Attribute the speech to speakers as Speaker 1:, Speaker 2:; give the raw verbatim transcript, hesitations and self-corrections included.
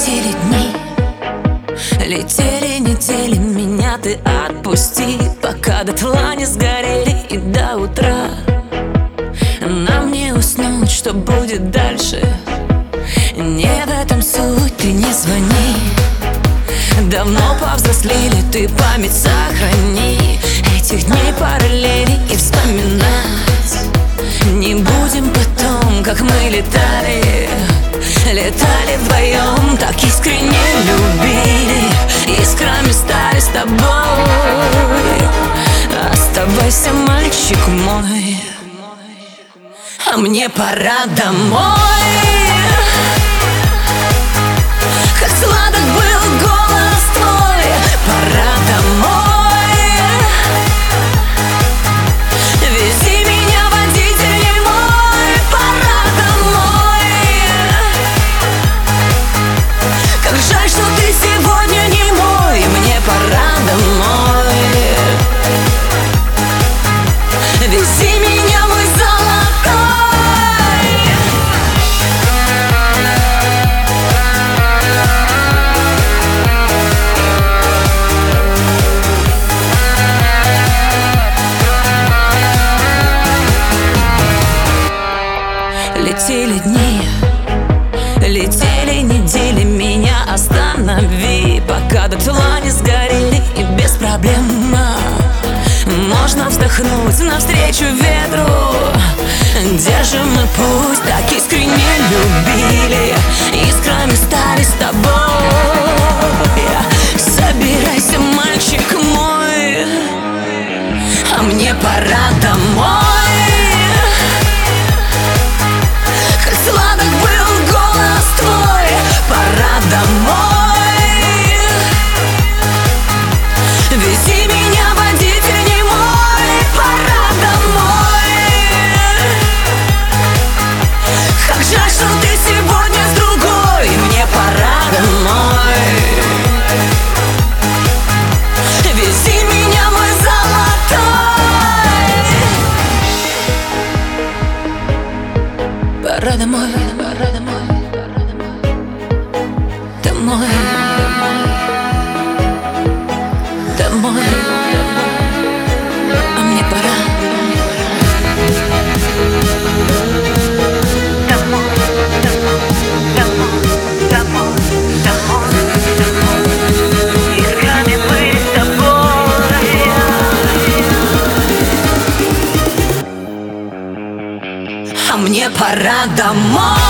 Speaker 1: Летели дни, летели недели, меня ты отпусти, пока дотла не сгорели и до утра. Нам не уснуть, что будет дальше, не в этом суть, ты не звони. Давно повзрослели, ты память сохрани этих дней параллели и вспоминать не будем потом, как мы летали. Летали вдвоем, так искренне любили, искрами стали с тобой. Оставайся, мальчик мой, а мне пора домой. Как сладок был голос твой, пора домой. Вези меня, водитель мой, пора домой. Как жаль, что ты сегодня не мой, мне пора домой. Вези меня, мой золотой. Летели дни, летели недели, меня останови, пока дотла не сгорели и без проблем можно вздохнуть навстречу ветру. Держим мы путь, так искренне любили, искрами стали с тобой. Собирайся, мальчик мой, а мне пора домой. Сладок был голос твой, пора домой. Вези меня, водитель мой, пора домой. Как жаль, что ты сегодня с другой, мне пора домой. Вези меня, мой золотой. Пора домой, пора домой, домой, домой, а мне пора домой, домой, домой, домой, искрами быть с тобой. А мне пора домой.